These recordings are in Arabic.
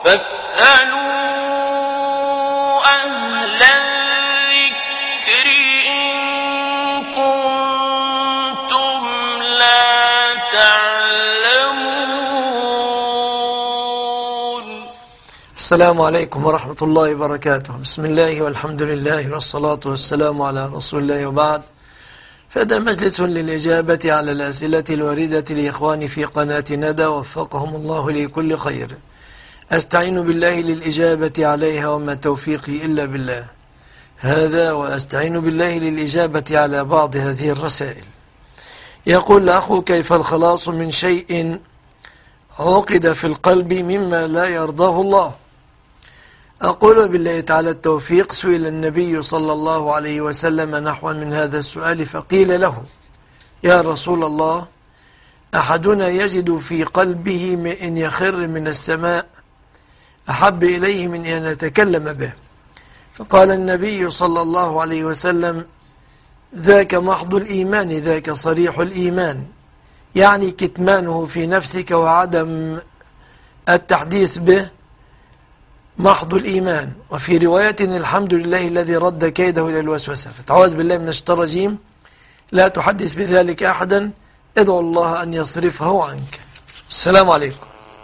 فاسألوا أهل الذكر إن كنتم لا تعلمون. السلام عليكم ورحمة الله وبركاته. بسم الله والحمد لله والصلاة والسلام على رسول الله، وبعد. فهذا مجلس للإجابة على الأسئلة الواردة لإخواني في قناة ندى، وفقهم الله لكل خير. أستعين بالله للإجابة عليها، وما توفيقي إلا بالله. هذا وأستعين بالله للإجابة على بعض هذه الرسائل. يقول الأخ: كيف الخلاص من شيء عقد في القلب مما لا يرضاه الله؟ أقول بالله تعالى التوفيق. سئل النبي صلى الله عليه وسلم نحو من هذا السؤال، فقيل له: يا رسول الله، أحدنا يجد في قلبه إن يخر من السماء أحب إليه من أن يتكلم به. فقال النبي صلى الله عليه وسلم: ذاك محض الإيمان، ذاك صريح الإيمان، يعني كتمانه في نفسك وعدم التحديث به محض الإيمان. وفي رواية: الحمد لله الذي رد كيده إلى الوسوسة. فتعوذ بالله من الشيطان الرجيم، لا تحدث بذلك أحدا، ادعو الله أن يصرفه عنك. السلام عليكم.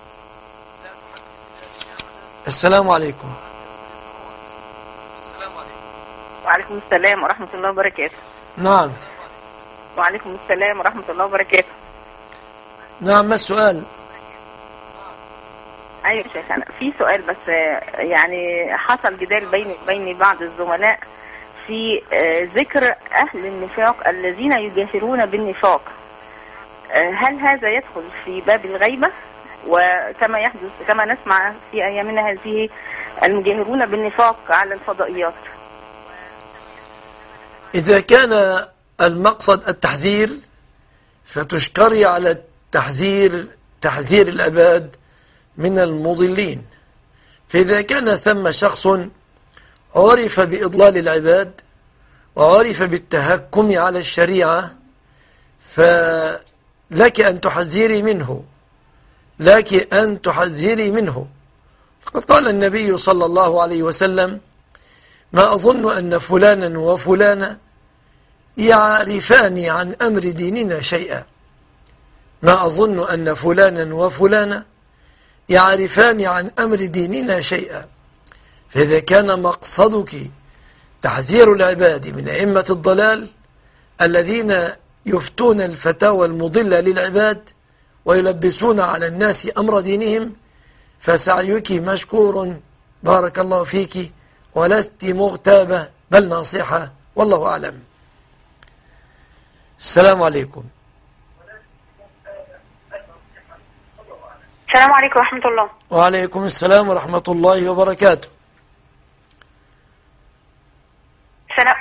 السلام عليكم. وعليكم السلام ورحمة الله وبركاته. نعم. وعليكم السلام ورحمة الله وبركاته. نعم، ما السؤال؟ أيوة شيخ، أنا في سؤال بس. يعني حصل جدال بين بعض الزملاء في ذكر أهل النفاق الذين يجاهرون بالنفاق. هل هذا يدخل في باب الغيبة؟ وكما يحدث كما نسمع في أيامنا هذه المجاهرون بالنفاق على الفضائيات. إذا كان المقصد التحذير، فتشكري على تحذير العباد من المضلين. فإذا كان ثم شخص عرف بإضلال العباد وعرف بالتهكم على الشريعة، فلك أن تحذري منه، لك أن تحذري منه. فقد قال النبي صلى الله عليه وسلم: ما أظن أن فلانا وفلانا يعرفان عن أمر ديننا شيئا. ما أظن أن فلانا وفلانا يعرفان عن أمر ديننا شيئا. فإذا كان مقصدك تحذير العباد من أئمة الضلال الذين يفتون الفتاوى المضلة للعباد ويلبسون على الناس أمر دينهم، فسعيك مشكور، بارك الله فيك، ولست مغتابة بل ناصحة، والله أعلم. السلام عليكم. السلام عليكم ورحمة الله. وعليكم السلام ورحمة الله وبركاته. سلام.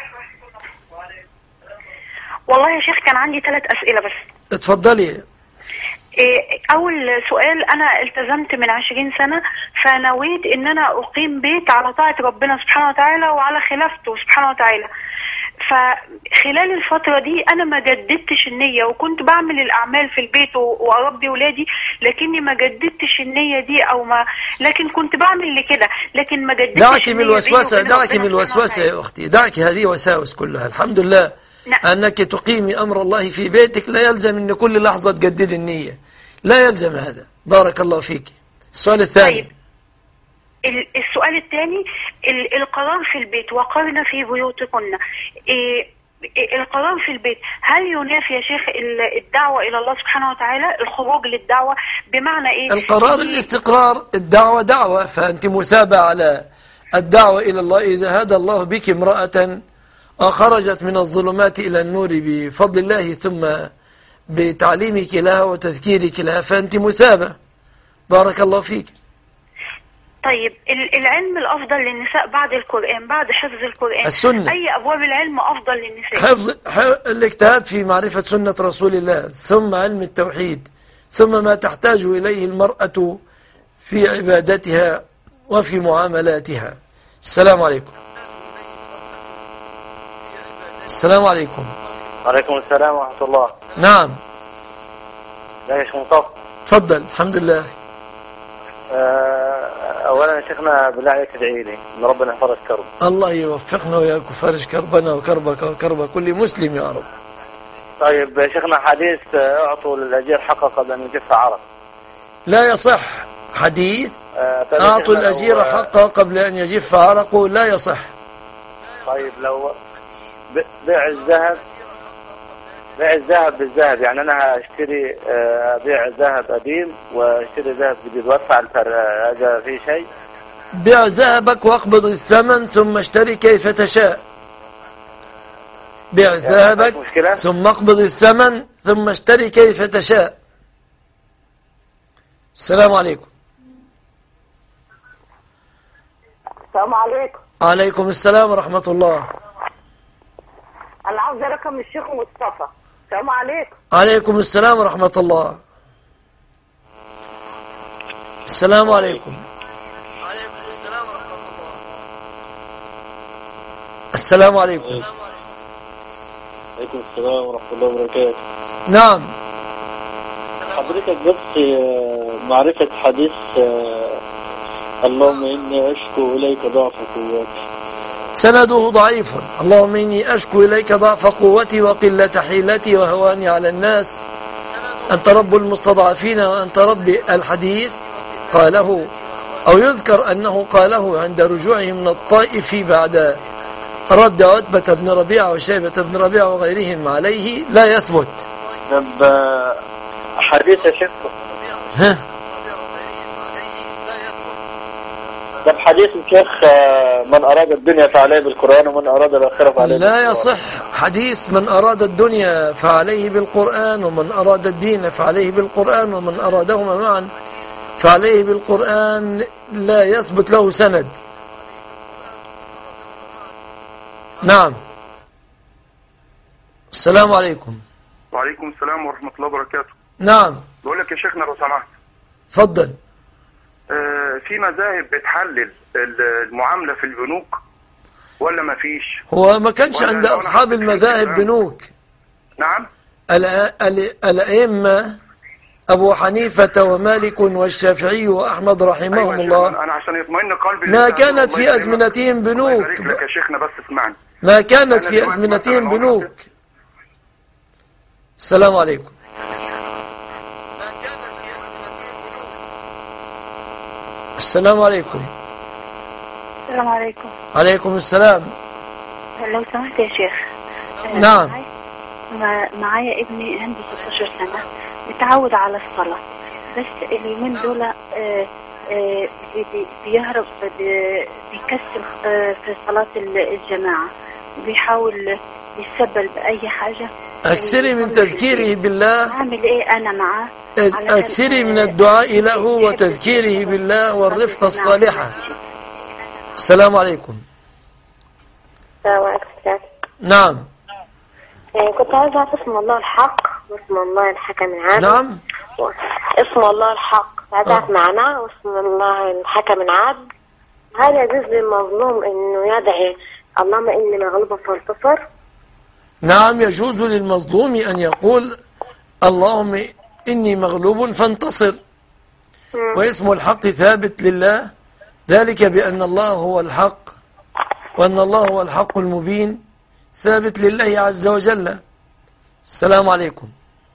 والله يا شيخ كان عندي 3 أسئلة بس. اتفضلي. أول سؤال: أنا التزمت من 20 سنة، فنويت إن أنا أقيم بيت على طاعة ربنا سبحانه وتعالى وعلى خلافته سبحانه وتعالى. فخلال الفترة دي أنا ما جددتش النية، وكنت بعمل الأعمال في البيت وأربي ولادي، لكني ما جددتش النية دي لكن كنت بعمل لكده، لكن ما جددتش. دعك من الوسوسة، دعك من الوسوسة يا أختي، دعك هذه وساوس كلها. الحمد لله أنك تقيمي أمر الله في بيتك، لا يلزم أن كل لحظة تجدد النية، لا يلزم هذا. بارك الله فيك. السؤال الثاني. طيب. السؤال الثاني: القرار في البيت، وقرن في بيوتكن. القرار في البيت هل ينافي يا شيخ الدعوة إلى الله سبحانه وتعالى، الخروج للدعوة؟ بمعنى إيه؟ القرار الاستقرار، الدعوة دعوة، فأنت مثابة على الدعوة إلى الله. إذا هدى الله بك امرأة وخرجت من الظلمات إلى النور بفضل الله، ثم بتعليمك لها وتذكيرك لها، فأنت مثابة. بارك الله فيك. طيب، العلم الأفضل للنساء بعد القرآن، بعد حفظ القرآن، السنة. أي أبواب العلم أفضل للنساء؟ حفظ الاجتهاد في معرفة سنة رسول الله، ثم علم التوحيد، ثم ما تحتاج إليه المرأة في عبادتها وفي معاملاتها. السلام عليكم. السلام عليكم. وعليكم السلام ورحمة الله. نعم. لا يا شيخ مصطفى. تفضل. الحمد لله. اولا يا شيخنا بالله عليك ادعي لي ان ربنا يفرج كرب. الله يوفقنا وياك وفرج كربنا وكربك وكرب كل مسلم يا رب. طيب يا شيخنا حديث اعطوا للاجير حقه قبل ان يجف عرق. لا يصح حديث طيب أعطوا الأجير حقه قبل أن يجف عرقه، لا يصح. طيب لو بيع الذهب بالذهب، يعني أنا هشتري بيع ذهب قديم واشتري ذهب جديد وادفع الفرق، هذا في شيء؟ بيع ذهبك واقبض الثمن ثم اشتري كيف تشاء. بيع ذهبك ثم اقبض الثمن ثم اشتري كيف تشاء. السلام عليكم. السلام عليكم. عليكم السلام ورحمة الله. أنا عاوز رقم الشيخ مصطفى. السلام عليكم. عليكم السلام ورحمة الله. السلام عليكم. السلام عليكم. عليكم السلام ورحمة الله وبركاته. نعم. حضرتك بس معرفة حديث اللهم إني أشكو إليك ضعف قوتي. سنده ضعيف. اللهم إني أشكو إليك ضعف قوتي وقلة حيلتي وهواني على الناس. أنت رب المستضعفين وأنت رب. الحديث قاله أو يذكر أنه قاله عند رجوعه من الطائف بعد رد عتبة بن ربيعة وشيبة بن ربيعة وغيرهم عليه، لا يثبت. طب حديث يا شيخ. ها؟ طب حديث الشيخ من أراد الدنيا فعليه بالقرآن ومن أراد الآخرة فعليه بالقرآن. لا يصح حديث من أراد الدنيا فعليه بالقرآن ومن أراد الدين فعليه بالقرآن ومن أرادهما معا فعليه بالقرآن، لا يثبت له سند. نعم. السلام عليكم. وعليكم السلام ورحمة الله وبركاته. نعم. بقول لك يا شيخنا لو سمحت. تفضل. في مذاهب بتحلل المعاملة في البنوك ولا ما فيش؟ هو ما كانش عند أصحاب المذاهب بنوك. نعم. الأئمة أبو حنيفة ومالك والشافعي وأحمد رحمهم الله، أنا عشان يطمئن قلبي ما كانت في أزمنتهم بنوك. لك يا شيخنا بس اسمعني. ما كانت في أزمنتهم بنوك. السلام عليكم. السلام عليكم. السلام عليكم. عليكم السلام. لو سمحت يا شيخ. نعم. معايا ابني عنده 16 سنة متعود على الصلاة، بس اليومين دول بيهرب بيكسل في صلاة الجماعة، وبيحاول يتسبل بأي حاجة. أكثري من تذكيره بالله. أعمل إيه أنا معاه؟ أكثري من الدعاء له وتذكيره بالله والرفقة الصالحة. السلام عليكم. السلام عليكم. نعم. كنت عايز أعرف اسم الله الحق واسم الله الحكم العادل. نعم. اسم الله الحق عايز أعرف معناه، واسم الله الحكم العادل. هل يجوز للمظلوم إنه يدعي اللهم إني مغلوب فانتصر؟ نعم، يجوز للمظلوم أن يقول اللهم إني مغلوب فانتصر. واسم الحق ثابت لله، ذلك بأن الله هو الحق وأن الله هو الحق المبين، ثابت لله عز وجل. السلام عليكم.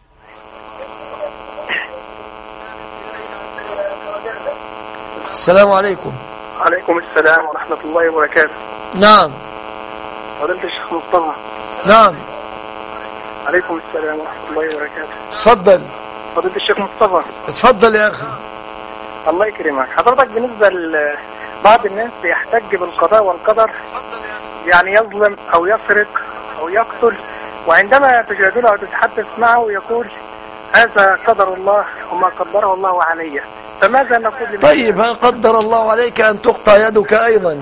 السلام عليكم. عليكم السلام ورحمة الله وبركاته. نعم. فضيلة الشيخ مصطفى. نعم. عليكم السلام ورحمة الله وبركاته. تفضل. فضيلة الشيخ مصطفى. اتفضل يا أخي. الله يكرمك. حضرتك بالنسبة لبعض الناس يحتج بالقضاء والقدر، يعني يظلم أو يسرق أو يقتل، وعندما تجادله أو تتحدث معه يقول هذا قدر الله وما قدره الله علي، فماذا نقول؟ طيب، هل قدر الله عليك أن تقطع يدك أيضا؟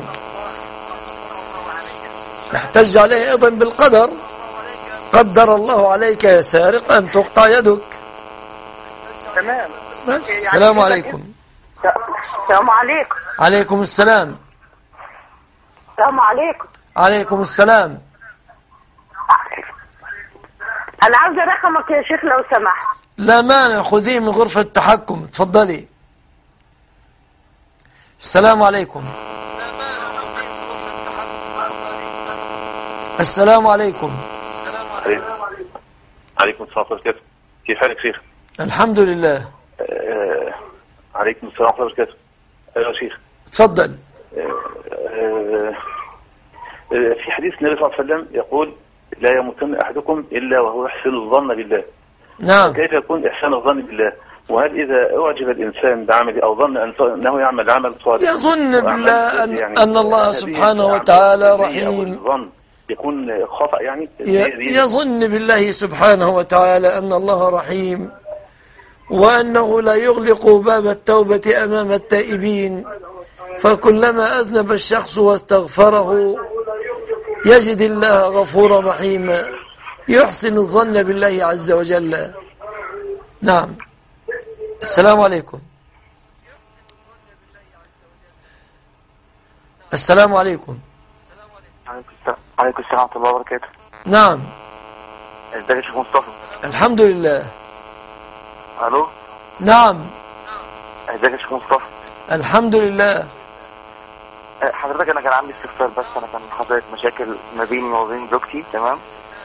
احتج عليه أيضا بالقدر. قدر الله عليك يا سارق أن تقطع يدك. تمام. بس. السلام عليكم. السلام عليكم. عليكم السلام. السلام عليكم. عليكم السلام. أنا عاوزة رقمك يا شيخ لو سمحت. لا مانع، خذيه من غرفة التحكم. تفضلي. السلام عليكم. السلام عليكم. عليكم السلام ورحمة الله وبركاته. كيف حالك شيخ؟ الحمد لله. عليكم السلام ورحمة الله وبركاته. أيوة شيخ. تفضل. في حديث النبي صلى الله عليه وسلم يقول لا يموتن أحدكم إلا وهو يحسن الظن بالله. نعم. كيف يكون إحسان الظن بالله؟ وهل إذا أعجب الإنسان بعمل أو ظن أنه يعمل عمل صالح يظن بالله أن الله سبحانه وتعالى رحيم، يكون خطأ يعني؟ يظن بالله سبحانه وتعالى أن الله رحيم، وأنه لا يغلق باب التوبة أمام التائبين، فكلما أذنب الشخص واستغفره يجد الله غفورا رحيما، يحسن الظن بالله عز وجل. نعم. السلام عليكم. السلام عليكم. عليكم السلام ورحمة الله وبركاته. نعم. ازيك يا شيخ مصطفى؟ الحمد لله. الو. نعم. ازيك يا شيخ مصطفى؟ الحمد لله. حضرتك انا كان عندي استفسار، بس انا كان حصلت مشاكل ما بيني وبين زوجتي، تمام،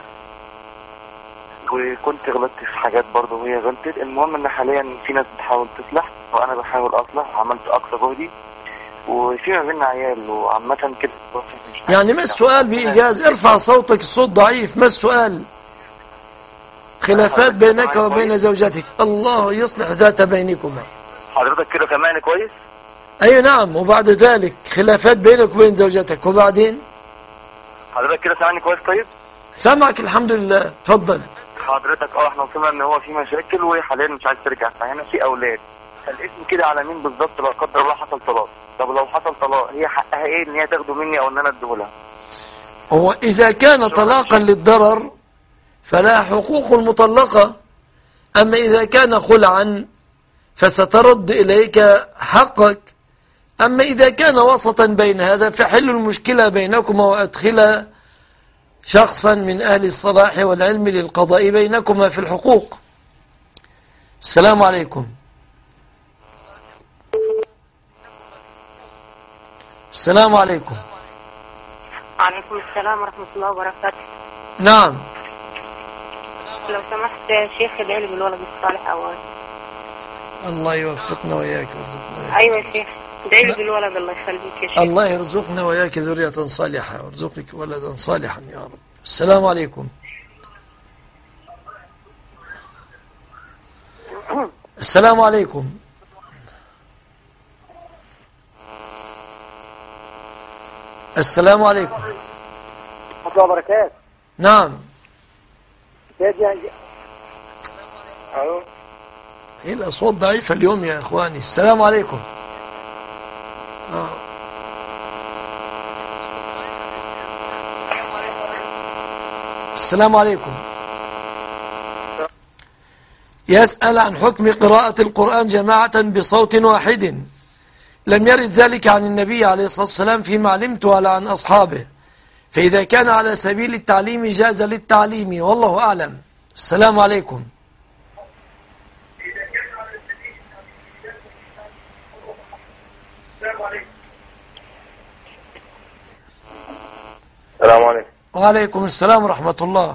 وكنت غلطت في حاجات برضه وهي غلطت. المهم ان حاليا في ناس بتحاول تصلح وانا بحاول اصلح، عملت اقصى جهدي، وفي ما بيننا عيال وعامة كده. يعني ما السؤال بإيجاز؟ ارفع صوتك، الصوت ضعيف. ما السؤال؟ خلافات بينك وبين زوجتك، الله يصلح ذات بينكما. حضرتك كده سامعني كويس؟ أي نعم. وبعد ذلك خلافات بينك وبين زوجتك، وبعدين حضرتك كده سامعني كويس؟ طيب سامعك الحمد لله. تفضل. حضرتك احنا وصلنا ان هو في مشاكل وهي حاليا مش عايز ترجع، فهنا في اولاد. فالاسم كده على مين بالظبط لا قدر الله حصل طلاق؟ طب لو حصل طلاق هي حقها ايه ان هي تاخده مني او ان انا اديه لها؟ هو إذا كان طلاقا للضرر فلا حقوق المطلقة، أما إذا كان خلعا فسترد إليك حقك. أما إذا كان وسطا بين هذا فحل المشكلة بينكما وأدخل شخصا من أهل الصلاح والعلم للقضاء بينكما في الحقوق. السلام عليكم. السلام عليكم. وعليكم السلام ورحمة الله وبركاته. نعم. لو سمحت يا شيخ ادعي لي بالولد الصالح أول. الله يوفقنا وإياك ويرزقنا. أيوة يا شيخ ادعي لي بالولد، الله يخليك يا شيخ. الله يرزقنا وإياك ذرية صالحة، ويرزقك ولدا صالحا يا رب. السلام عليكم. السلام عليكم. السلام عليكم. ورحمة الله وبركاته. نعم. الو. ايه الاصوات ضعيفة اليوم يا اخواني. السلام عليكم. السلام عليكم. يسأل عن حكم قراءة القرآن جماعة بصوت واحد. لم يرد ذلك عن النبي عليه الصلاة والسلام فيما علمت ولا عن أصحابه، فإذا كان على سبيل التعليم جاز للتعليم، والله أعلم. السلام عليكم. السلام عليكم. وعليكم السلام ورحمة الله.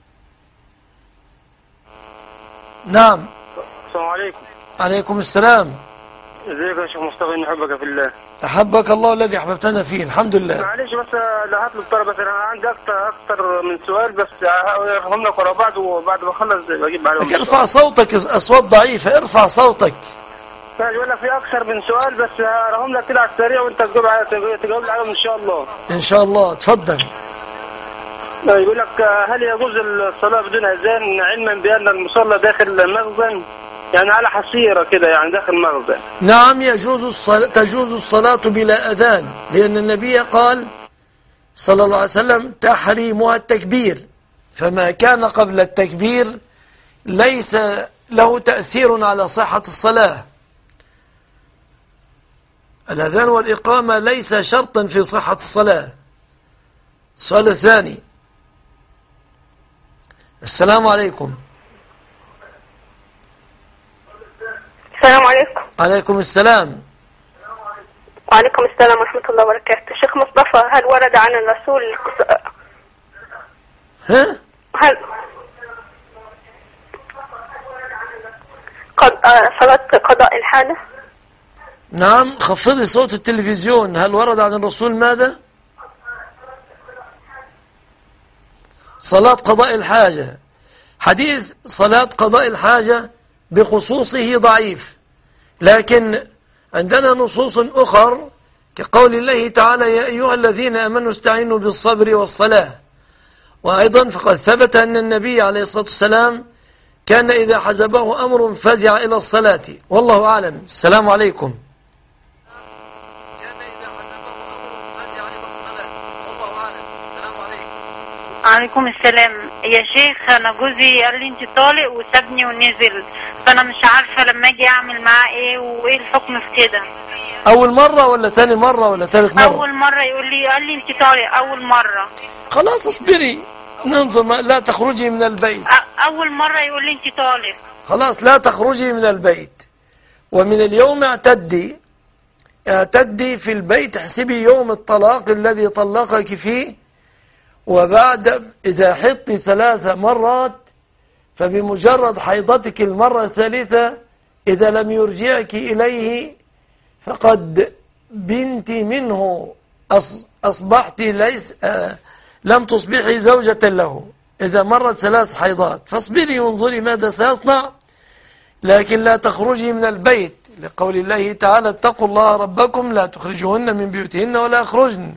نعم. السلام عليكم. عليكم السلام. ازيك يا شيخ مصطفى؟ اني احبك في الله. أحبك الله الذي أحببتنا فيه. الحمد لله. معلش بس لا هطلب طلب، بس انا عندي اكتر من سؤال، بس هفهم لك ورا بعض، وبعد ما اخلص بجيب عليهم. ارفع صوتك، اصوات ضعيفة. ارفع صوتك. يقول لك في اكثر من سؤال، بس هرهم لك كده على السريع وانت تجاوب عليهم ان شاء الله. ان شاء الله. تفضل. يقول لك هل يجوز الصلاة بدون اذان، علما بان المصلى داخل مخزن، يعني على حصيرة كده، يعني داخل مخزن؟ نعم تجوز الصلاة بلا أذان، لأن النبي قال صلى الله عليه وسلم تحريمها التكبير، فما كان قبل التكبير ليس له تأثير على صحة الصلاة. الأذان والإقامة ليس شرطا في صحة الصلاة. السؤال الثاني. السلام عليكم. السلام عليكم. عليكم السلام. وعليكم السلام ورحمة الله وبركاته. الشيخ مصطفى، هل ورد عن الرسول هل صلاة قضاء الحاجة؟ نعم، خفضي صوت التلفزيون. هل ورد عن الرسول ماذا؟ صلاة قضاء الحاجة. حديث صلاة قضاء الحاجة بخصوصه ضعيف، لكن عندنا نصوص أخر كقول الله تعالى: يا أيها الذين آمنوا استعينوا بالصبر والصلاة. وأيضا فقد ثبت أن النبي عليه الصلاة والسلام كان إذا حزبه أمر فزع إلى الصلاة. والله أعلم. السلام عليكم. عليكم السلام. يا شيخ، انا جوزي قال لي انت طالق وسابني ونزل، فانا مش عارفه لما اجي اعمل معاه ايه وايه الحكم في كده. اول مره ولا ثاني مره ولا ثالث مره؟ اول مره. قال لي انت طالق اول مره. خلاص اصبري، ننظر. لا تخرجي من البيت. اول مره يقول لي انت طالق. خلاص لا تخرجي من البيت، ومن اليوم اعتدي في البيت. احسبي يوم الطلاق الذي طلقك فيه، وبعد إذا حضت 3 مرات فبمجرد حيضتك المرة الثالثة إذا لم يرجعك إليه فقد بنت منه، أصبحت لم تصبحي زوجة له. إذا مرت 3 حيضات فاصبري وانظري ماذا سيصنع، لكن لا تخرجي من البيت، لقول الله تعالى: اتقوا الله ربكم لا تخرجوهن من بيوتهن ولا يخرجن.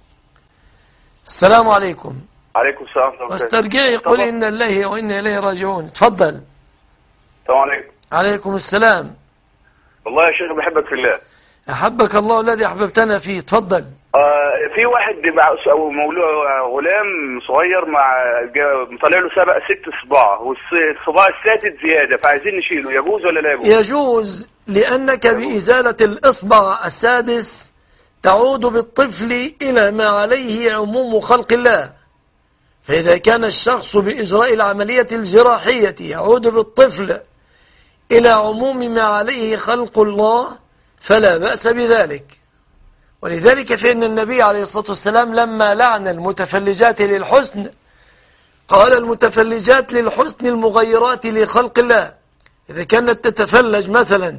السلام عليكم. عليكم السلام. واسترجعي قولي إن الله وإنا إليه راجعون. تفضل. السلام عليكم. عليكم السلام. والله يا شيخ بحبك في الله. أحبك الله الذي أحببتنا فيه. تفضل. في واحد أو مولوع غلام صغير مطلع له 6 صباع، والصباع السادس زيادة، فعايزين نشيله، يجوز ولا لا يجوز؟ يجوز، لأنك بإزالة الإصبع السادس تعود بالطفل إلى ما عليه عموم خلق الله. فإذا كان الشخص بإجراء العملية الجراحية يعود بالطفل إلى عموم ما عليه خلق الله فلا بأس بذلك. ولذلك فإن النبي عليه الصلاة والسلام لما لعن المتفلجات للحسن قال: المتفلجات للحسن المغيرات لخلق الله. إذا كانت تتفلج مثلا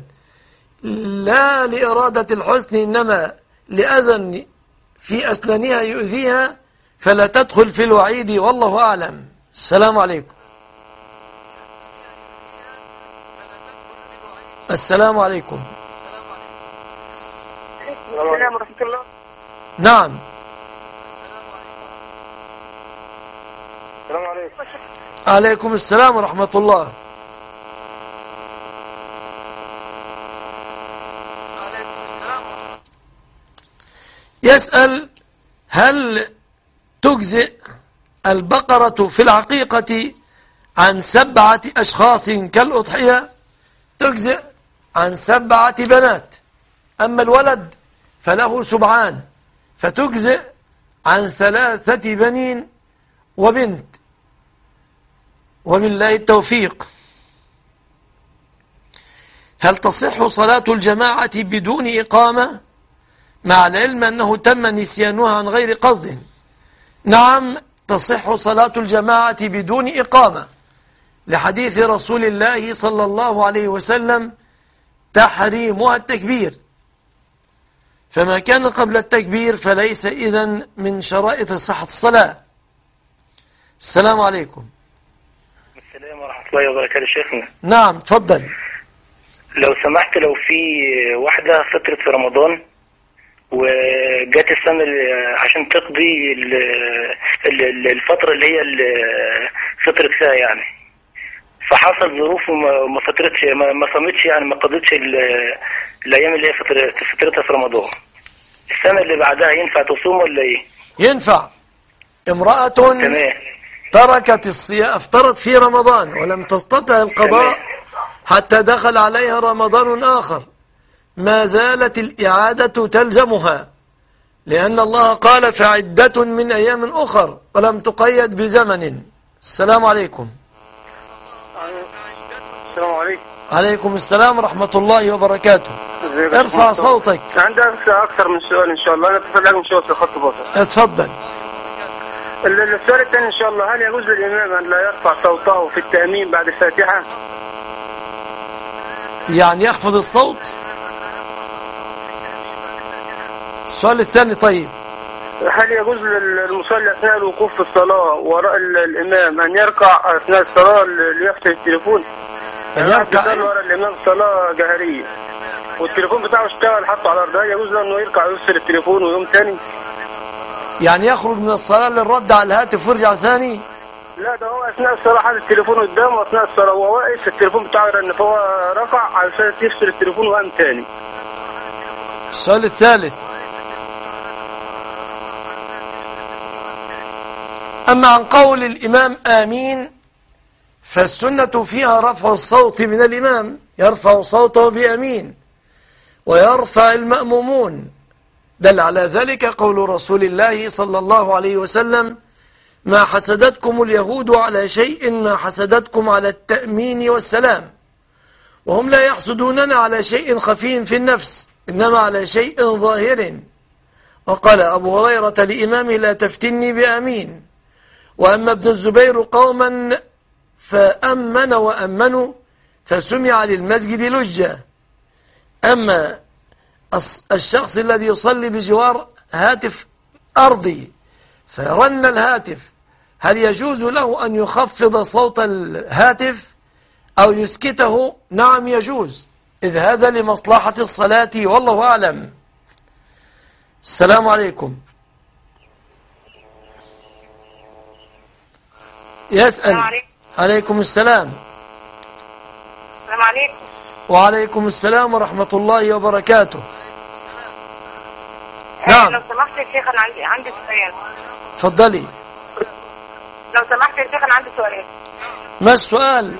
لا لإرادة الحسن إنما لأذى في أسنانها يؤذيها فلا تدخل في الوعيد، والله أعلم. السلام عليكم. السلام عليكم. السلام ورحمة الله. نعم. السلام عليكم. عليكم السلام ورحمة الله. يسأل: هل تجزئ البقرة في العقيقة عن 7 أشخاص كالأضحية؟ تجزئ عن 7 بنات، أما الولد فله 7، فتجزئ عن 3 بنين وبنت، وبالله التوفيق. هل تصح صلاة الجماعة بدون إقامة مع العلم أنه تم نسيانها عن غير قصد؟ نعم، تصح صلاة الجماعة بدون إقامة لحديث رسول الله صلى الله عليه وسلم: تحريمها التكبير، فما كان قبل التكبير فليس إذن من شرائط صحة الصلاة. السلام عليكم. السلام ورحمة الله وبركاته. شيخنا. نعم تفضل. لو سمحت، لو في واحدة فطرت في رمضان وجات السنة عشان تقضي الفترة اللي هي فطرت فيها يعني، فحصل ظروف وما فطرتش، ما صمتش يعني، ما قضيتش الأيام اللي هي فطرتها في رمضان، السنة اللي بعدها ينفع تصوم ولا إيه؟ ينفع. امرأة تركت الصيام، افطرت في رمضان ولم تستطع القضاء حتى دخل عليها رمضان آخر، ما زالت الإعادة تلزمها، لأن الله قال: فعدة من أيام أخر، ولم تقيد بزمن. السلام عليكم. السلام عليكم. عليكم السلام ورحمة الله وبركاته. ارفع صوتك. عندي أكثر من سؤال إن شاء الله. أنا أتصل من شوط الخط بوصل. اتفضل. السؤال الثاني إن شاء الله، هل يجوز للإمام أن لا يرفع صوته في التأمين بعد الفاتحة؟ يعني يخفض الصوت؟ السؤال الثاني طيب، هل يجوز للمصلي أثناء الوقوف في الصلاة وراء الإمام أن يركع أثناء الصلاة ليفصل التليفون؟ يركع وراء الإمام صلاة جهرية والتليفون بتاعه اشتغل حطه على الأرض، هل يجوز له إنه يركع ويفصل التليفون ويقوم تاني؟ يعني يخرج من الصلاة للرد على الهاتف ويرجع ثاني؟ لا، ده هو أثناء الصلاة حاطط التليفون قدامه أثناء الصلاة وهو واقف التليفون بتاعه يرن، فهو رفع علشان يفصل التليفون وقام تاني. السؤال الثالث، أما عن قول الإمام آمين فالسنة فيها رفع الصوت من الإمام، يرفع صوته بأمين ويرفع المأمومون. دل على ذلك قول رسول الله صلى الله عليه وسلم: ما حسدتكم اليهود على شيء ما حسدتكم على التأمين والسلام، وهم لا يحسدوننا على شيء خفي في النفس إنما على شيء ظاهر. وقال أبو هريرة لإمامه: لا تفتني بأمين. وأما ابن الزبير قوما فأمن وأمنوا فسمع للمسجد لجة. أما الشخص الذي يصلي بجوار هاتف أرضي فرن الهاتف، هل يجوز له أن يخفض صوت الهاتف أو يسكته؟ نعم يجوز، إذ هذا لمصلحة الصلاة والله أعلم. السلام عليكم. يسأل. عليكم السلام. السلام عليكم. وعليكم السلام ورحمة الله وبركاته. نعم. لو سمحت يا شيخ أنا عندي سؤال. تفضلي. لو سمحت يا شيخ أنا عندي سؤال. ما السؤال؟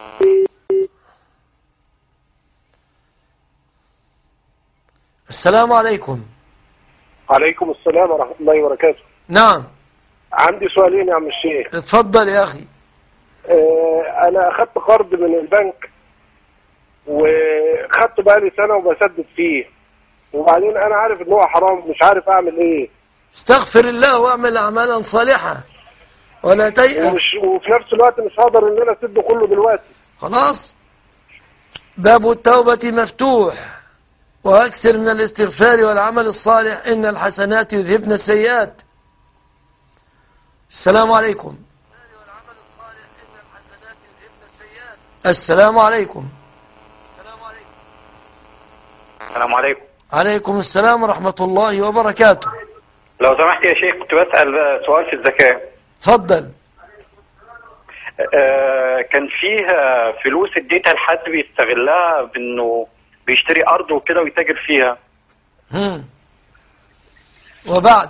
السلام عليكم. عليكم السلام ورحمة الله وبركاته. نعم. عندي سؤالين يا عم الشيخ. اتفضل يا أخي. أنا أخذت قرض من البنك وخدت بقالي سنة وبسدد فيه، وبعدين أنا عارف إن هو حرام، مش عارف أعمل إيه. استغفر الله واعمل أعمالا صالحة ولا تيأس. وفي نفس الوقت مش هقدر إن أنا أسده كله دلوقتي. خلاص، باب التوبة مفتوح، وأكثر من الاستغفار والعمل الصالح، إن الحسنات يذهبن السيئات. السلام عليكم. السلام عليكم. السلام عليكم. عليكم السلام ورحمة الله وبركاته. لو سمحت يا شيخ كنت بسأل سؤال في الزكاة. تفضل. كان فيه فلوس اديتها لحد بيستغلها بانه بيشتري ارض وكده ويتاجر فيها. وبعد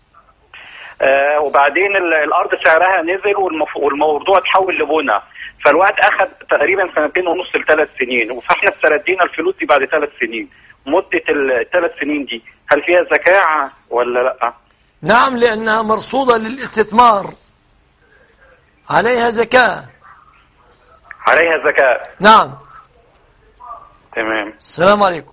وبعدين الارض سعرها نزل والموضوع اتحول لبنى، فالوقت اخذ تقريبا 2.5 ل3 سنين، فاحنا استردينا الفلوس دي بعد 3 سنين. مدة ال3 سنين دي هل فيها زكاة ولا لا؟ نعم، لأنها مرصودة للاستثمار، عليها زكاة. عليها زكاة. نعم. تمام. السلام عليكم.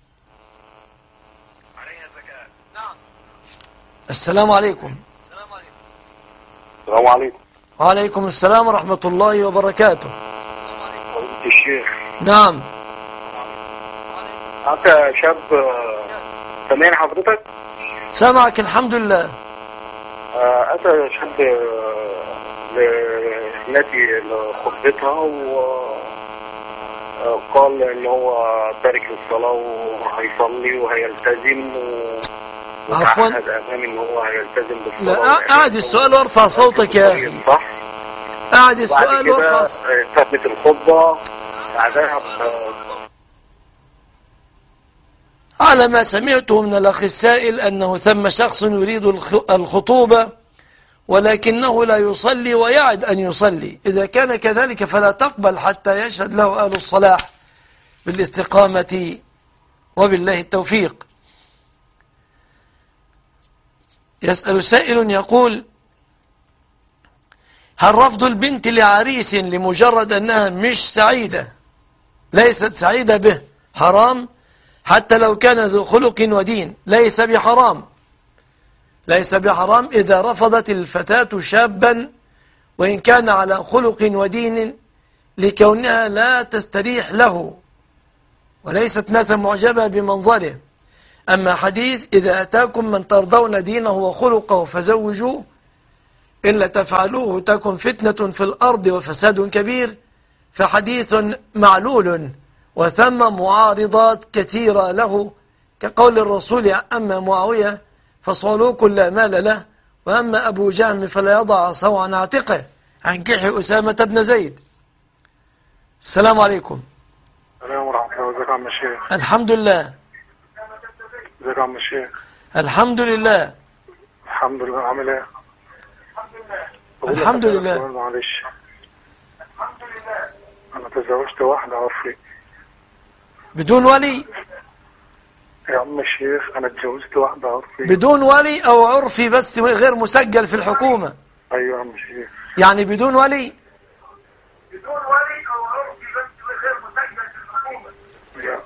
نعم. السلام عليكم. السلام عليكم. وعليكم السلام ورحمة الله وبركاته. الشيخ. نعم. أنت شاب سامعني حضرتك؟ سامعك الحمد لله. أنت شاب التي لخطبتها وقال إن هو تارك الصلاة وهيصلي وهيلتزم عفوا وتعهد أمامي إن هو هيلتزم بالصلاة. لا، أعد السؤال وارفع صوتك يا أخي. صح؟ أعد السؤال وارفع صوتك. ثبت الخطبة بعدها على ما سمعته من الأخ السائل أنه ثم شخص يريد الخطوبة ولكنه لا يصلي ويعد أن يصلي. إذا كان كذلك فلا تقبل حتى يشهد له أهل الصلاح بالاستقامة وبالله التوفيق. يسأل سائل يقول: هل رفض البنت لعريس لمجرد أنها مش سعيدة، ليست سعيدة به، حرام حتى لو كان ذو خلق ودين ليس بحرام، ليس بحرام إذا رفضت الفتاة شابا وإن كان على خلق ودين لكونها لا تستريح له وليست مثلا معجبة بمنظره. أما حديث إذا أتاكم من ترضون دينه وخلقه فزوجوه إلا تفعلوه تكن فتنة في الأرض وفساد كبير، فحديث معلول وثم معارضات كثيرة له، كقول الرسول: أما معاوية فصعلوك لا مال له، وأما أبو جهم فلا يضع عصاه عن عاتقه، عن كحي أسامة بن زيد. السلام عليكم. السلام ورحمة الله. ازيك يا عم الشيخ؟ الحمد لله. ازيك يا عم الشيخ؟ الحمد لله. الحمد لله. عامل ايه؟ الحمد لله. معلش، انا تزوجت واحدة عرفي بدون ولي. يا عم الشيخ انا اتجوزت واحدة عرفي بدون ولي او عرفي بس غير مسجل في الحكومة؟ ايوه يا عم الشيخ. يعني بدون ولي؟ بدون ولي او عرفي بس غير مسجل في الحكومة.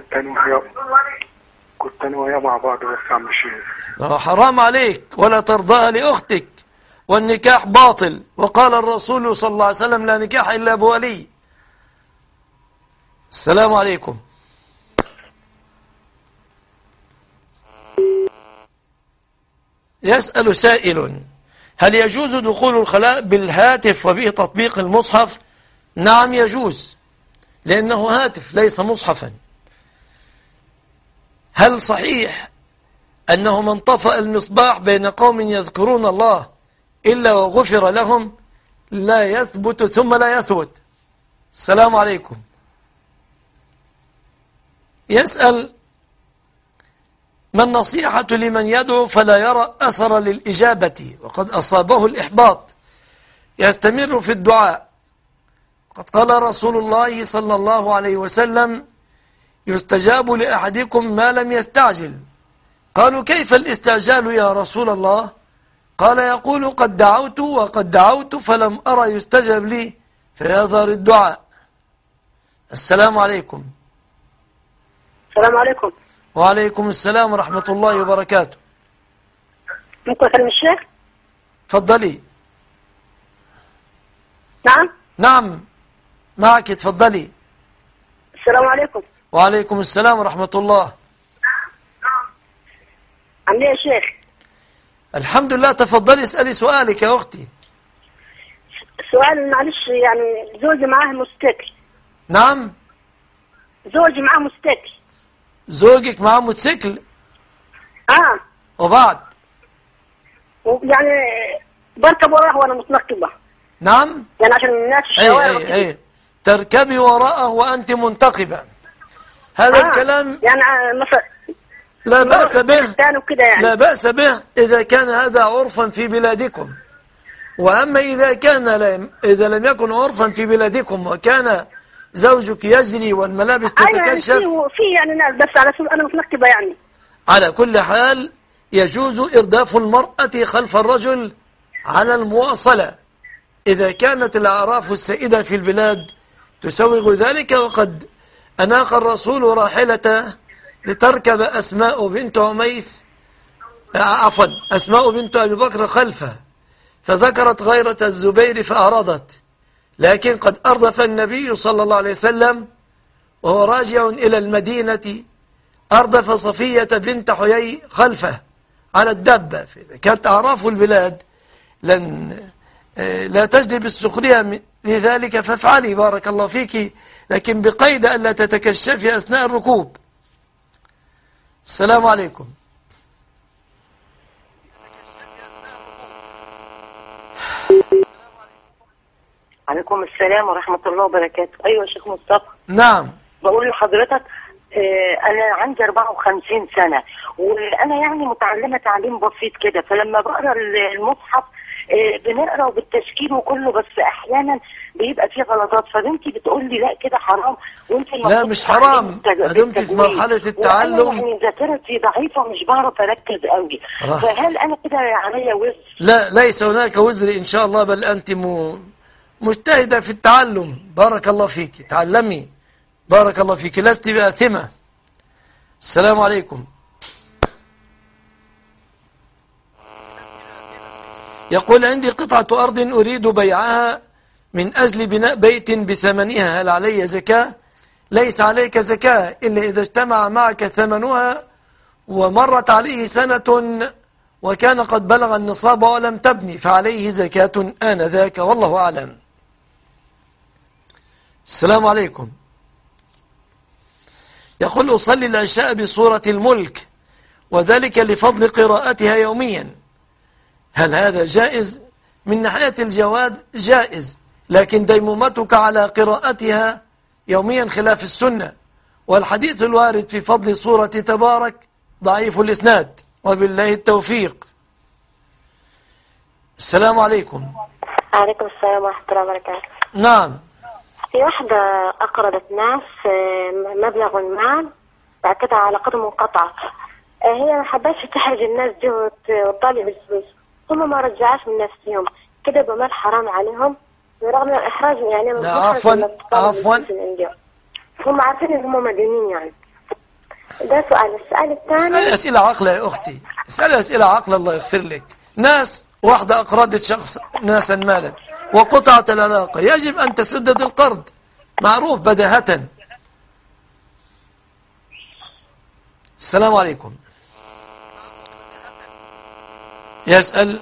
كنت انا وياه مع بعض بس يا عم الشيخ. حرام عليك، ولا ترضاها لأختك، والنكاح باطل، وقال الرسول صلى الله عليه وسلم: لا نكاح إلا بولي. السلام عليكم. يسأل سائل: هل يجوز دخول الخلاء بالهاتف وبه تطبيق المصحف؟ نعم يجوز، لأنه هاتف ليس مصحفا. هل صحيح أنه من طفأ المصباح بين قوم يذكرون الله إلا وغفر لهم؟ لا يثبت ثم لا يثبت. السلام عليكم. يسأل: ما النصيحة لمن يدعو فلا يرى أثر للإجابة وقد أصابه الإحباط، يستمر في الدعاء؟ قد قال رسول الله صلى الله عليه وسلم: يستجاب لأحدكم ما لم يستعجل. قالوا: كيف الاستعجال يا رسول الله؟ قال: يقول: قد دعوت وقد دعوت فلم أرى يستجب لي، فيظهر الدعاء. السلام عليكم. السلام عليكم. وعليكم السلام ورحمة الله وبركاته. ممكن أكلم الشيخ؟ تفضلي. نعم. نعم معك، تفضلي. السلام عليكم. وعليكم السلام ورحمة الله. عامل ايه يا شيخ؟ الحمد لله. تفضلي اسألي سؤالك يا أختي. السؤال معلش، يعني زوجي معاه موتوسيكل. نعم. زوجي معاه موتوسيكل. زوجك معاه موتوسيكل؟ وبعد؟ يعني بركب وراه وانا متنقبة. نعم. يعني عشان الناس الشوارع. اي تركبي وراءه وأنت منتقبة. هذا الكلام يعني مثلا لا بأس به. يعني. لا بأس به إذا كان هذا عرفا في بلادكم. وأما إذا لم يكن عرفا في بلادكم وكان زوجك يجري والملابس تتكشف. يعني في يعني ناس، بس على سبيل أنا متنقبة يعني. على كل حال يجوز إرداف المرأة خلف الرجل على المواصلة إذا كانت الأعراف السائدة في البلاد تسوغ ذلك. وقد أناق الرسول راحلته لتركب أسماء بنت عميس، أسماء بنت أبي بكر خلفه، فذكرت غيرة الزبير فأعرضت، لكن قد أردف النبي صلى الله عليه وسلم وهو راجع إلى المدينة، أردف صفية بنت حيي خلفه على الدبة. كانت أعراف البلاد لا تجلب السخرية لذلك، فافعلي بارك الله فيك، لكن بقيد أن لا تتكشفي أثناء الركوب. السلام عليكم. عليكم السلام ورحمة الله وبركاته. أيوة شيخ مصطفى. نعم. بقول لحضرتك أنا عندي 54 سنة، وأنا يعني متعلمة تعليم بسيط كده، فلما بقرأ المصحف بنقرأ بالتشكيل وكله، بس أحيانا بيبقى فيه غلطات، فبنتي بتقول لي لا كده حرام، وانت لا مش حرام، دمت في مرحلة التعلم. يعني ذاكرتي ضعيفة مش بعرف أركز قوي، فهل أنا كده عليا وزر؟ لا، ليس هناك وزر إن شاء الله، بل أنت مجتهدة في التعلم. بارك الله فيك، تعلمي بارك الله فيك، لست بآثمة. السلام عليكم. يقول عندي قطعة أرض أريد بيعها من أجل بناء بيت بثمنها، هل علي زكاة؟ ليس عليك زكاة إلا إذا اجتمع معك ثمنها ومرت عليه سنة وكان قد بلغ النصاب ولم تبني، فعليه زكاة آنذاك، والله أعلم. السلام عليكم. يقول أصلي العشاء بصورة الملك وذلك لفضل قراءتها يوميا، هل هذا جائز؟ من ناحية الجواز جائز، لكن ديمومتك على قراءتها يوميا خلاف السنة، والحديث الوارد في فضل سورة تبارك ضعيف الإسناد، وبالله التوفيق. السلام عليكم. عليكم السلام ورحمة الله وبركاته. نعم. في واحدة أقرضت ناس مبلغ المال، بعد كده علاقتهم انقطعت. هي ما حبتش تحرج الناس دي وتطالب الفلوس، هم ما رجعوش من نفسهم، كده بمال حرام عليهم برغم الإحراج يعني. لا عفوا هم عارفين إن هم مدينين يعني. ده سؤال. السؤال الثاني، اسألي أسئلة عقلة يا أختي، اسألي أسئلة عقلة الله يغفر لك. ناس، واحدة أقرضت شخص ناسا مالا وقطعت العلاقة، يجب أن تسدد القرض، معروف بداهة. السلام عليكم. يسأل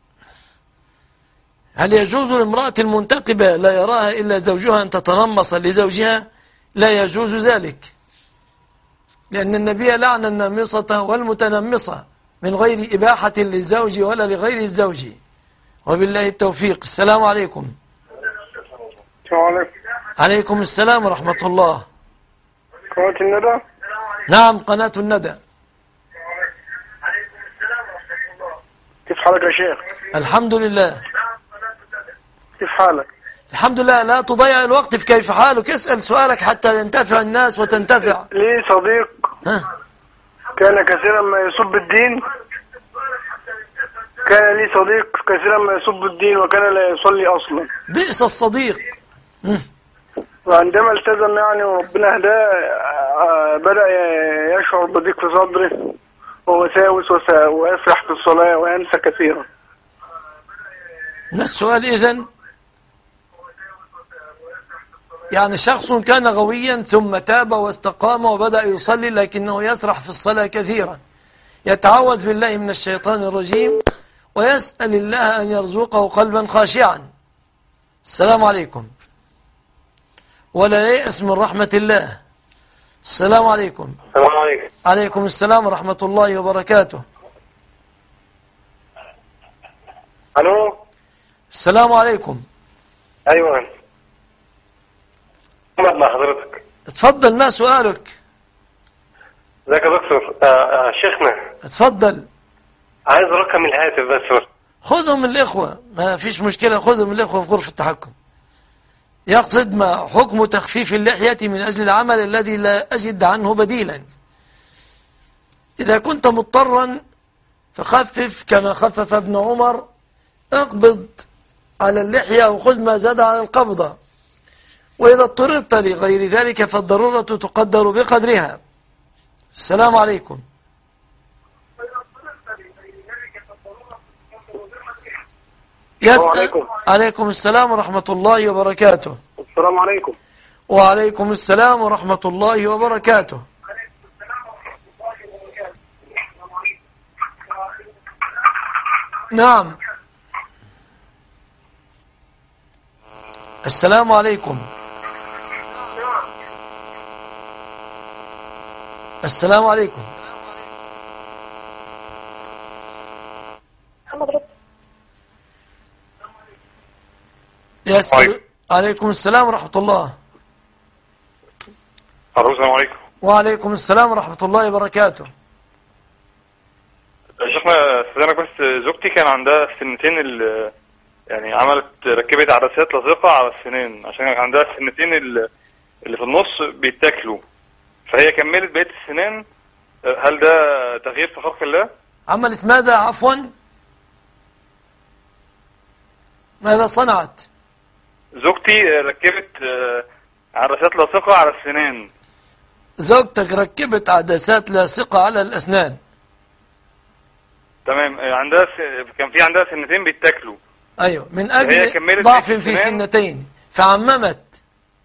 هل يجوز لامرأة المنتقبة لا يراها إلا زوجها أن تتنمص لزوجها؟ لا يجوز ذلك، لأن النبي لعن النامصة والمتنمصة من غير إباحة للزوج ولا لغير الزوج، وبالله التوفيق. السلام عليكم. عليكم السلام ورحمة الله. قناة الندى؟ نعم قناة الندى. كيف حالك يا شيخ؟ الحمد لله. كيف حالك؟ الحمد لله. لا تضيع الوقت في كيف حالك، اسأل سؤالك حتى ينتفع الناس وتنتفع. لي صديق كان كثيرا ما يسب الدين، كان لي صديق كثيرا ما يسب الدين وكان لا يصلي أصلا. بئس الصديق. وعندما التزم يعني وربنا هداه بدأ يشعر بضيق في صدره ووساوس ويسرح في الصلاة وينسى كثيرا. ما السؤال إذن؟ يعني شخص كان غويا ثم تاب واستقام وبدأ يصلي لكنه يسرح في الصلاة كثيرا، يتعوذ بالله من الشيطان الرجيم ويسأل الله أن يرزقه قلبا خاشعا. السلام عليكم. ولا ييأس من رحمة الله. السلام عليكم. السلام عليكم. عليكم السلام ورحمة الله وبركاته. الو. السلام عليكم. ايوه محمد مع حضرتك. اتفضل، ما سؤالك؟ ازيك يا دكتور؟ شيخنا اتفضل. عايز رقم الهاتف بس. خذهم من الإخوة، ما فيش مشكلة، خذهم من الإخوة في غرفة التحكم. يقصد ما حكم تخفيف اللحية من أجل العمل الذي لا أجد عنه بديلا. إذا كنت مضطرا فخفف كما خفف ابن عمر، اقبض على اللحية وخذ ما زاد على القبضة، وإذا اضطررت لغير ذلك فالضرورة تقدر بقدرها. السلام عليكم. يسأل. عليكم السلام ورحمة الله وبركاته. السلام عليكم. وعليكم السلام ورحمة الله وبركاته. نعم. السلام عليكم. السلام عليكم. يسأل. عليكم السلام ورحمة الله. السلام عليكم. وعليكم السلام ورحمة الله وبركاته. شيخنا استاذنك بس، زوجتي كان عندها السنتين يعني ركبت عدسات لصقة على السنين عشان عندها السنتين اللي في النص بيتاكلوا، فهي كملت بقية السنان. هل ده تغيير في خلق الله؟ عملت ماذا عفوا؟ ماذا صنعت؟ زوجتي ركبت عدسات لاصقة على السنان زوجتك ركبت عدسات لاصقة على الأسنان. تمام. كان في عندها سنتين بيتاكلوا. أيوة، من أجل ضعف في سنتين، فعممت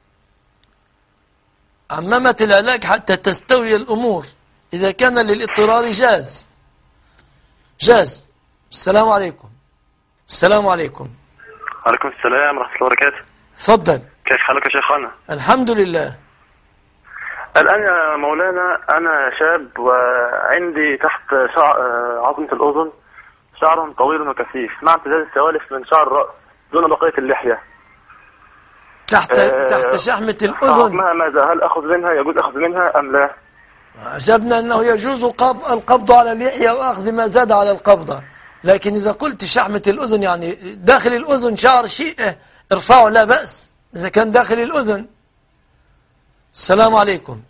العلاج حتى تستوي الأمور. إذا كان للاضطرار جاز. السلام عليكم. السلام عليكم. وعليكم السلام ورحمة الله وبركاته. تفضل. كيف حالك يا شيخنا؟ الحمد لله. الآن يا مولانا أنا شاب وعندي تحت عظمة الأذن شعر طويل وكثيف مع امتداد السوالف من شعر الرأس دون بقية اللحية. تحت شحمة الأذن. ماذا؟ هل أخذ منها؟ يجوز أخذ منها أم لا؟ أجبنا أنه يجوز القبض على اللحية وأخذ ما زاد على القبضة، لكن إذا قلت شحمة الأذن يعني داخل الأذن شعر شيء ارفعه لا بأس إذا كان داخل الأذن. السلام عليكم.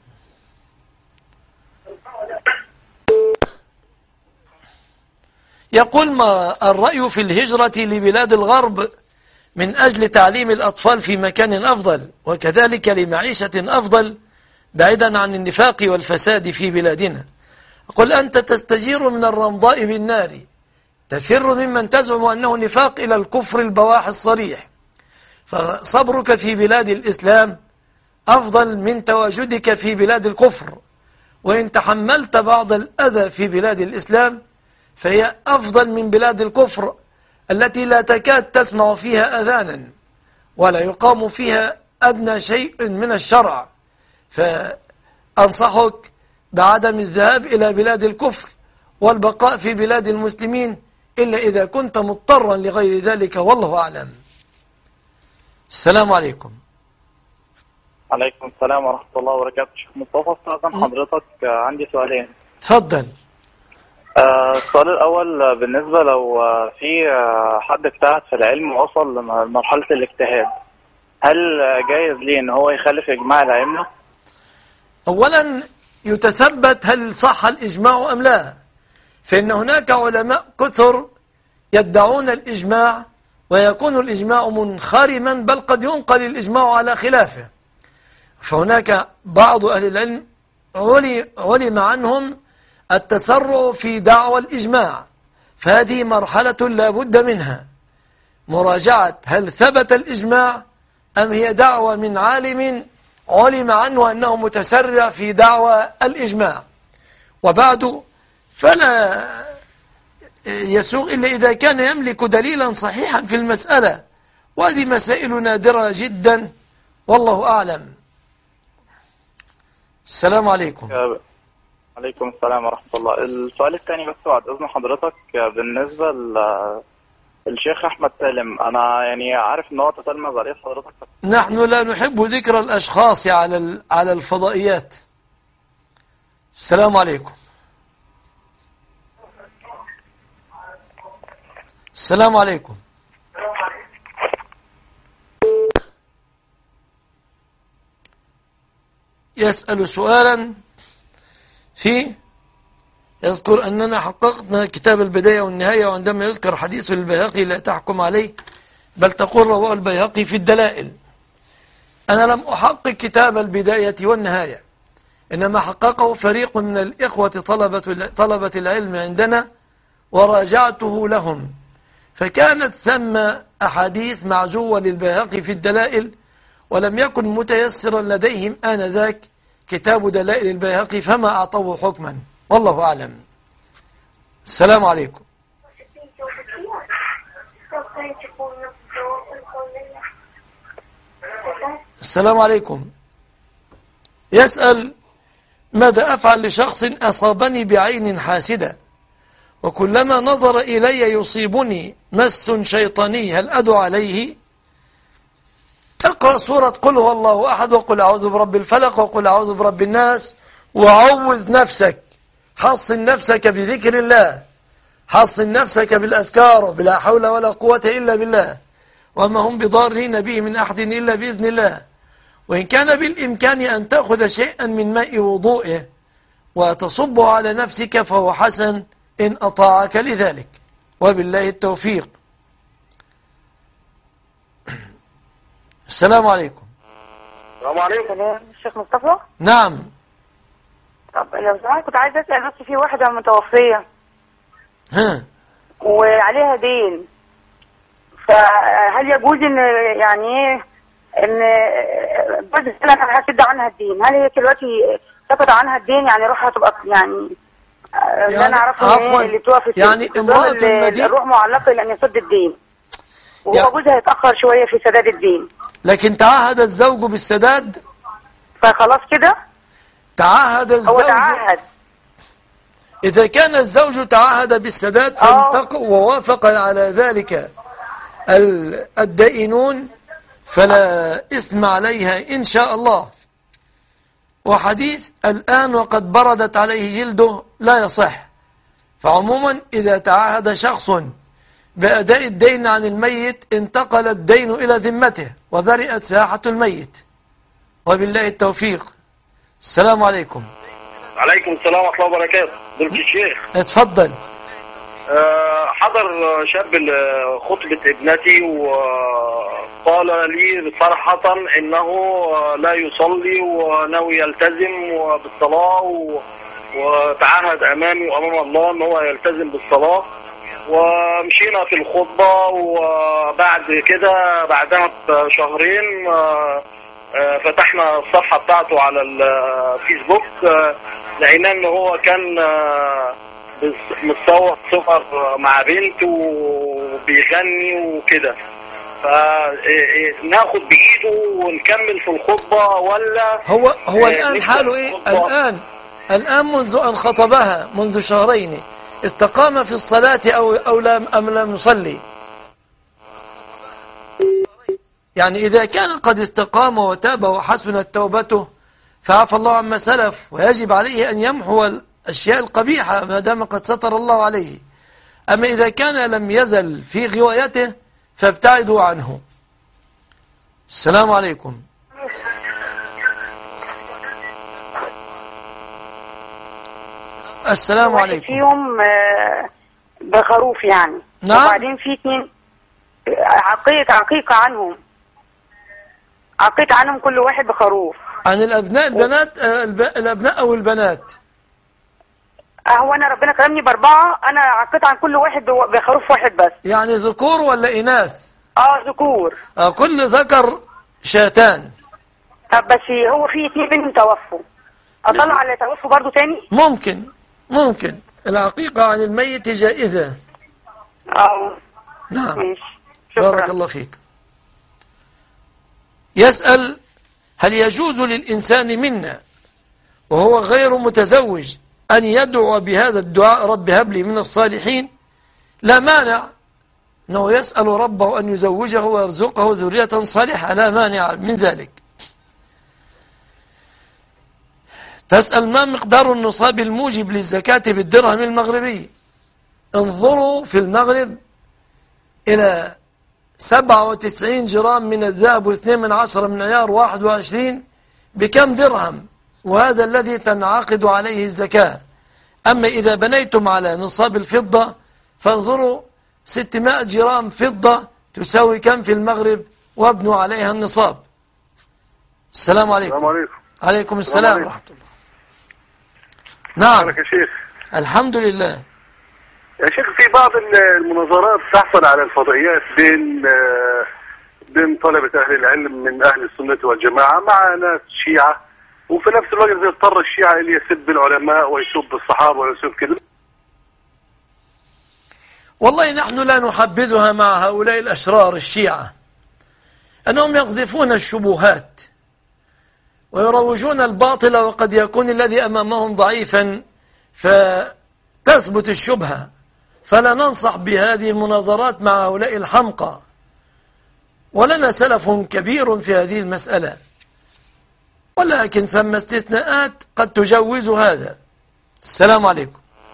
يقول ما الرأي في الهجرة لبلاد الغرب من أجل تعليم الأطفال في مكان أفضل وكذلك لمعيشة أفضل بعيدا عن النفاق والفساد في بلادنا؟ أقول أنت تستجير من الرمضاء بالنار، تفر ممن تزعم أنه نفاق إلى الكفر البواح الصريح، فصبرك في بلاد الإسلام أفضل من تواجدك في بلاد الكفر، وإن تحملت بعض الأذى في بلاد الإسلام فهي أفضل من بلاد الكفر التي لا تكاد تسمع فيها أذانا ولا يقام فيها أدنى شيء من الشرع. فأنصحك بعدم الذهاب إلى بلاد الكفر والبقاء في بلاد المسلمين إلا إذا كنت مضطرا لغير ذلك، والله أعلم. السلام عليكم. عليكم السلام ورحمة الله وبركاته. شيخ مصطفى، استاذن حضرتك عندي سؤالين. تفضل. السؤال الأول بالنسبة لو في حد اجتهد في العلم ووصل لمرحلة الاجتهاد، هل جايز ليه ان هو يخالف إجماع الأئمة؟ أولا يتثبت هل صح الإجماع أم لا، فإن هناك علماء كثر يدعون الإجماع ويكون الإجماع منخرما، بل قد ينقل الإجماع على خلافه. فهناك بعض أهل العلم علم عنهم التسرع في دعوى الإجماع، فهذه مرحلة لا بد منها، مراجعة هل ثبت الإجماع أم هي دعوة من عالم علم عنه أنه متسرع في دعوى الإجماع. وبعد فلا يسوغ إلا إذا كان يملك دليلا صحيحا في المسألة، وهذه مسائل نادرة جدا، والله أعلم. السلام عليكم. عليكم السلام ورحمة الله. السؤال الثاني بس بعد إذن حضرتك بالنسبة للشيخ أحمد سالم، أنا يعني عارف إن هو تتلمذ عليه حضرتك. نحن لا نحب ذكر الأشخاص على الفضائيات. السلام عليكم. السلام عليكم. يسأل سؤالا يذكر أننا حققنا كتاب البداية والنهاية، وعندما يذكر حديث البيهقي لا تحكم عليه بل تقول رواه البيهقي في الدلائل. أنا لم أحقق كتاب البداية والنهاية، إنما حققه فريق من الإخوة طلبة العلم عندنا وراجعته لهم، فكانت ثم أحاديث معجوة للبيهقي في الدلائل، ولم يكن متيسرا لديهم آنذاك كتاب دلائل البيهقي فما أعطوه حكما، والله أعلم. السلام عليكم. السلام عليكم. يسأل ماذا أفعل لشخص أصابني بعين حاسدة وكلما نظر إلي يصيبني مس شيطاني، هل أدعو عليه؟ اقرأ سورة قل هو الله أحد وقل أعوذ برب الفلق وقل أعوذ برب الناس، وعوذ نفسك، حصن نفسك بذكر الله، حصن نفسك بالأذكار وبلا حول ولا قوة إلا بالله، وما هم بضارين به من أحد إلا بإذن الله. وإن كان بالإمكان أن تأخذ شيئا من ماء وضوئه وتصبه على نفسك فهو حسن إن أطاعك لذلك، وبالله التوفيق. السلام عليكم. السلام عليكم. الشيخ مصطفى. نعم. طب لو سمحت كنت عايزه اسال بس في واحده متوفيه ها وعليها دين، فهل يجوز ان يعني ايه ان جوز انا هسد عنها الدين؟ هل هي دلوقتي سقط عنها الدين يعني روحها تبقى يعني اللي انا اعرفه ان اللي توقف يعني امرأة الروح معلقه لان يسد الدين، وهو جوزها هيتاخر شويه في سداد الدين، لكن تعهد الزوج بالسداد، فخلاص كده تعهد الزوج. هو تعهد. إذا كان الزوج تعهد بالسداد ووافق على ذلك الدائنون فلا إثم عليها إن شاء الله. وحديث الآن وقد بردت عليه جلده لا يصح. فعموما إذا تعهد شخص بأداء الدين عن الميت انتقل الدين إلى ذمته وبرئت ساحة الميت. وبالله التوفيق. السلام عليكم. عليكم السلام ورحمة الله وبركاته. دلت الشيخ اتفضل. حضر شاب خطبة ابنتي وقال لي صراحة انه لا يصلي وناوي يلتزم بالصلاة وتعهد امامي وامام الله ان هو يلتزم بالصلاة، ومشينا في الخطبة، وبعد كده بعدها بشهرين فتحنا الصفحة بتاعته على الفيسبوك، لقينا ان هو كان متصور صور مع بنت وبيغني وكده، فناخد بإيده ونكمل في الخطبة ولا هو الآن حاله ايه؟ الآن منذ أن خطبها منذ شهرين استقام في الصلاة أم لم يصلي؟ يعني إذا كان قد استقام وتاب وحسنت توبته فعفى الله عما سلف، ويجب عليه أن يمحو الأشياء القبيحة ما دام قد ستر الله عليه. أما إذا كان لم يزل في غوايته فابتعدوا عنه. السلام عليكم. السلام عليكم. فيهم بخروف يعني. نعم. وبعدين في اثنين عقيقة عنهم، عقيقة عنهم كل واحد بخروف. عن الأبناء البنات الأبناء أو البنات؟ هو أنا ربنا كرمني بأربعة، أنا عقيت عن كل واحد بخروف واحد بس. يعني ذكور ولا إناث؟ ذكور. كل ذكر شاتان. بس هو في اثنين منهم توفوا، أطلع على توفوا برضو تاني؟ ممكن العقيقة عن الميت جائزة. نعم. ماشي. بارك الله فيك. يسأل: هل يجوز للإنسان منا وهو غير متزوج أن يدعو بهذا الدعاء: رب هب لي من الصالحين؟ لا مانع أنه يسأل ربه أن يزوجه ويرزقه ذرية صالحة، لا مانع من ذلك. تسأل: ما مقدار النصاب الموجب للزكاة بالدرهم المغربي؟ انظروا في المغرب إلى 97 جرام من الذهب و2 من عيار 21 بكم درهم، وهذا الذي تنعقد عليه الزكاة. أما إذا بنيتم على نصاب الفضة فانظروا 600 جرام فضة تساوي كم في المغرب وابنوا عليها النصاب. السلام عليكم. السلام عليكم. عليكم السلام ورحمة الله. نعم. يا شيخ. الحمد لله. يا شيخ، في بعض المناظرات تحصل على الفضائيات بين طلبة أهل العلم من أهل السنة والجماعة مع ناس شيعة، وفي نفس الوقت يضطر الشيعة اللي يسب العلماء ويسب الصحابة ويسب كذا. والله نحن لا نحبذها مع هؤلاء الأشرار الشيعة، أنهم يقذفون الشبهات ويروجون الباطل، وقد يكون الذي أمامهم ضعيفا فتثبت الشبهة. فلا ننصح بهذه المناظرات مع هؤلاء الحمقى، ولنا سلف كبير في هذه المسألة، ولكن ثم استثناءات قد تجوز هذا. السلام عليكم.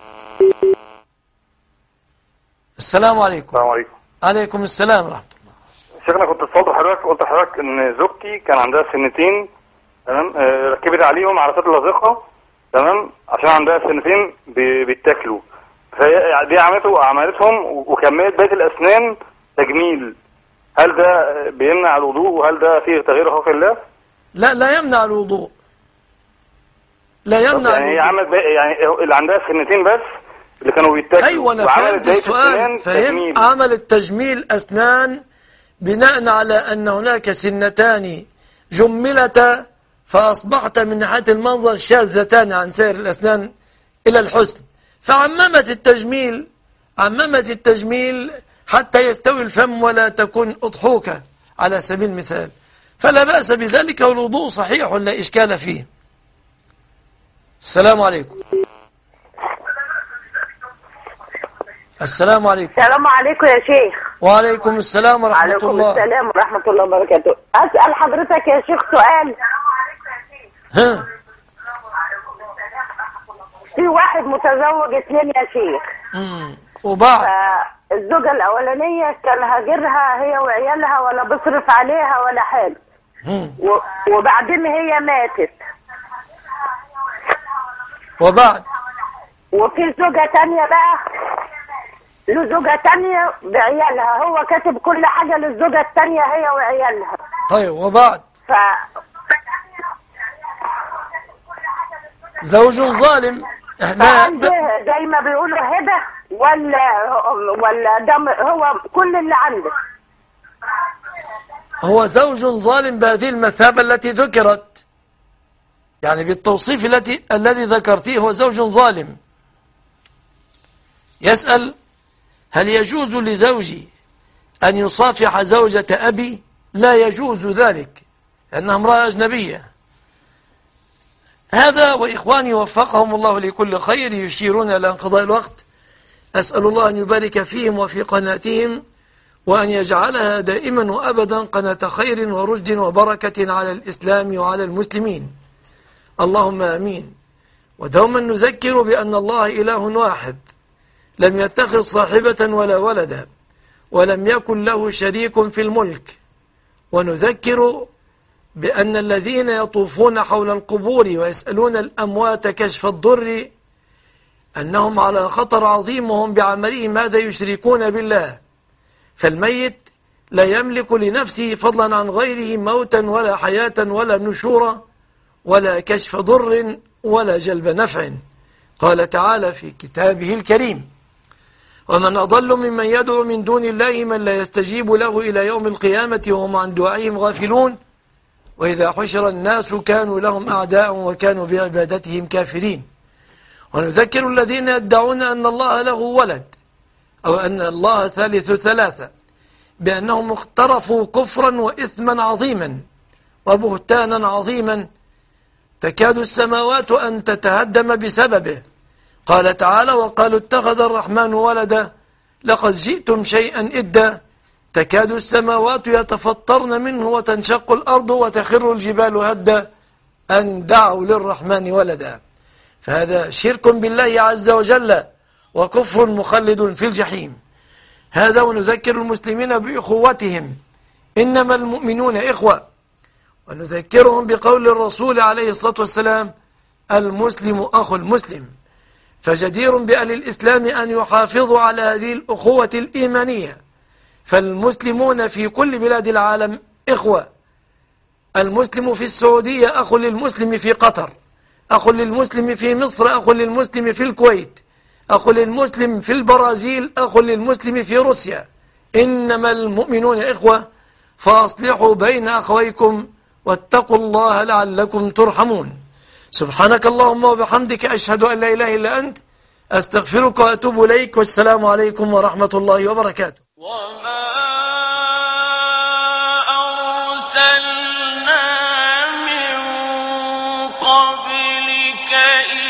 السلام عليكم. السلام عليكم. عليكم السلام ورحمة الله. شيخنا كنت اتصلت بحضرتك قلت لحضرتك ان زوجتي كان عندها سنتين، تمام، ركبت عليهم عدسات لاصقة، تمام، عشان عندها سنتين بيتاكلوا، فهي دي عملتهم وكملت بقية الأسنان تجميل. هل ده بيمنع الوضوء وهل ده فيه تغيير خلق الله؟ لا يمنع الوضوء، لا يمنع. يعني هي عملت يعني اللي عندها سنتين بس اللي كانوا بيتاكلوا. أيوة أنا فهمت السؤال، فهمت. عملت تجميل أسنان بناء على أن هناك سنتان جملتا فأصبحت من ناحية المنظر شاذتان عن سائر الأسنان إلى الحسن، فعممت التجميل، عممت التجميل حتى يستوي الفم ولا تكون أضحوكة على سبيل المثال، فلا بأس بذلك والوضوء صحيح لا إشكال فيه. السلام عليكم. السلام عليكم. السلام عليكم يا شيخ. وعليكم السلام ورحمة الله. وعليكم السلام ورحمة الله وبركاته. أسأل حضرتك يا شيخ سؤال. ها. في واحد متزوج 2 يا شيخ. وبعد. الزوجة الأولانية كان هاجرها هي وعيالها ولا بصرف عليها ولا حاجة. وبعدين هي ماتت. وبعد. وفي زوجة تانية بقى، له زوجة تانية بعيالها، هو كاتب كل حاجة للزوجة التانية هي وعيالها. طيب وبعد. زوج ظالم. زي ما بيقولوا هبة ولا دم، هو كل اللي عنده. هو زوج ظالم بهذه المثابة التي ذكرت، يعني بالتوصيف الذي ذكرتيه هو زوج ظالم. يسأل: هل يجوز لزوجي أن يصافح زوجة أبي؟ لا يجوز ذلك لأنها امرأة أجنبية. هذا وإخواني وفقهم الله لكل خير يشيرون إلى انقضاء الوقت. أسأل الله أن يبارك فيهم وفي قناتهم وأن يجعلها دائما وأبدا قناة خير ورشد وبركة على الإسلام وعلى المسلمين، اللهم آمين. ودوما نذكر بأن الله إله واحد، لم يتخذ صاحبة ولا ولدا، ولم يكن له شريك في الملك. ونذكر بأن الذين يطوفون حول القبور ويسألون الأموات كشف الضر أنهم على خطر عظيم، وهم بعملهم هذا يشركون بالله. فالميت لا يملك لنفسه فضلا عن غيره موتا ولا حياة ولا نشورا ولا كشف ضر ولا جلب نفع. قال تعالى في كتابه الكريم: ومن أضل ممن يدعو من دون الله من لا يستجيب له إلى يوم القيامة وهم عن دعائهم غافلون وإذا حشر الناس كانوا لهم أعداء وكانوا بعبادتهم كافرين. ونذكر الذين يدعون أن الله له ولد أو أن الله ثالث ثلاثة بأنهم اقترفوا كفرا وإثما عظيما وبهتانا عظيما تكاد السماوات أن تتهدم بسببه. قال تعالى: وقالوا اتخذ الرحمن ولدا لقد جئتم شيئا إدا تكاد السماوات يتفطرن منه وتنشق الأرض وتخر الجبال هدا أن دعوا للرحمن ولدا. فهذا شرك بالله عز وجل وكفر مخلد في الجحيم. هذا ونذكر المسلمين بأخوتهم، إنما المؤمنون إخوة. ونذكرهم بقول الرسول عليه الصلاة والسلام: المسلم أخو المسلم. فجدير بأهل الإسلام أن يحافظوا على هذه الأخوة الإيمانية، فالمسلمون في كل بلاد العالم إخوة. المسلم في السعودية أخو للمسلم في قطر، أخو للمسلم في مصر، أخو للمسلم في الكويت، أخو للمسلم في البرازيل، أخو للمسلم في روسيا. إنما المؤمنون إخوة فأصلحوا بين أخويكم واتقوا الله لعلكم ترحمون. سبحانك اللهم وبحمدك أشهد أن لا إله إلا أنت أستغفرك وأتوب إليك، والسلام عليكم ورحمة الله وبركاته. وما أرسلنا من قبلك